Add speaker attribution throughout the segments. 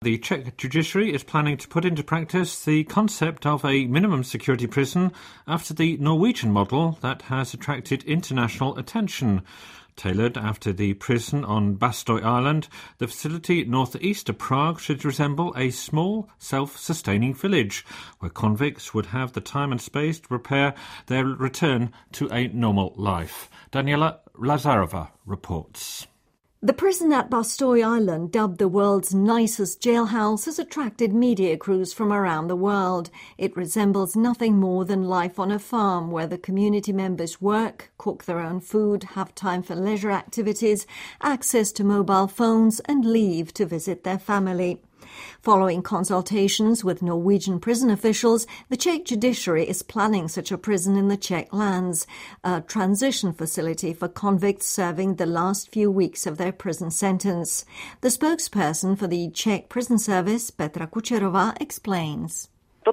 Speaker 1: The Czech judiciary is planning to put into practice the concept of a minimum security prison after the Norwegian model that has attracted international attention. Tailored after the prison on Bastøy Island, the facility northeast of Prague should resemble a small, self-sustaining village where convicts would have the time and space to prepare their return to a normal life. Daniela Lazarova reports.
Speaker 2: The prison at Bastøy Island, dubbed the world's nicest jailhouse, has attracted media crews from around the world. It resembles nothing more than life on a farm where the community members work, cook their own food, have time for leisure activities, access to mobile phones and leave to visit their family. Following consultations with Norwegian prison officials, the Czech judiciary is planning such a prison in the Czech lands, a transition facility for convicts serving the last few weeks of their prison sentence. The spokesperson for the Czech prison service, Petra Kučerová, explains.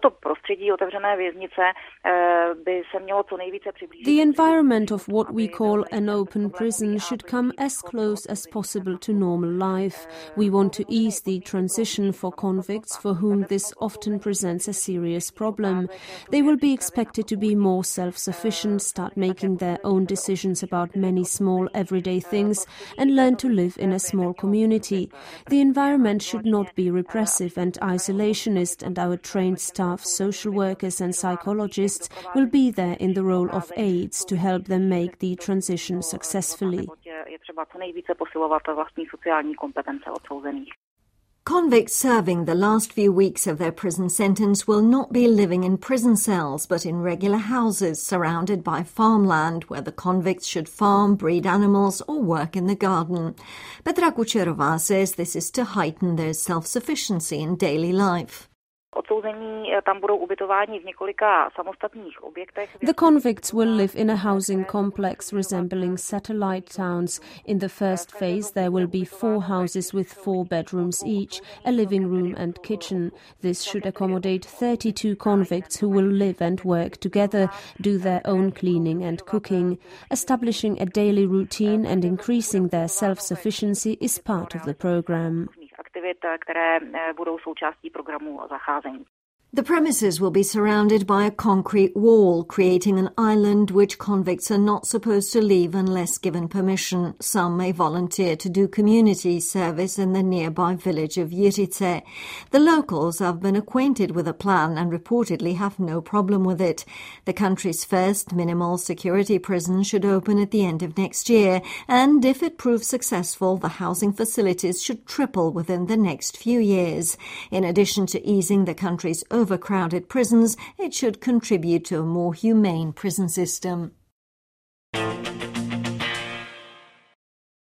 Speaker 3: The environment of what we call an open prison should come as close as possible to normal life. We want to ease the transition for convicts for whom this often presents a serious problem. They will be expected to be more self-sufficient, start making their own decisions about many small everyday things, and learn to live in a small community. The environment should not be repressive and isolationist, and our trained staff, social workers and psychologists will be there in the role of aides to help them make the transition successfully.
Speaker 2: Convicts serving the last few weeks of their prison sentence will not be living in prison cells but in regular houses surrounded by farmland where the convicts should farm, breed animals or work in the garden. Petra Kučerová says this is to heighten their self-sufficiency in daily life.
Speaker 3: The convicts will live in a housing complex resembling satellite towns. In the first phase, there will be 4 houses with 4 bedrooms each, a living room and kitchen. This should accommodate 32 convicts who will live and work together, do their own cleaning and cooking. Establishing a daily routine and increasing their self-sufficiency is part of the program.
Speaker 2: The premises will be surrounded by a concrete wall, creating an island which convicts are not supposed to leave unless given permission. Some may volunteer to do community service in the nearby village of Jiřice. The locals have been acquainted with the plan and reportedly have no problem with it. The country's first minimal security prison should open at the end of next year, and if it proves successful, the housing facilities should triple within the next few years. In addition to easing the country's overcrowded prisons, it should contribute to a more humane prison system.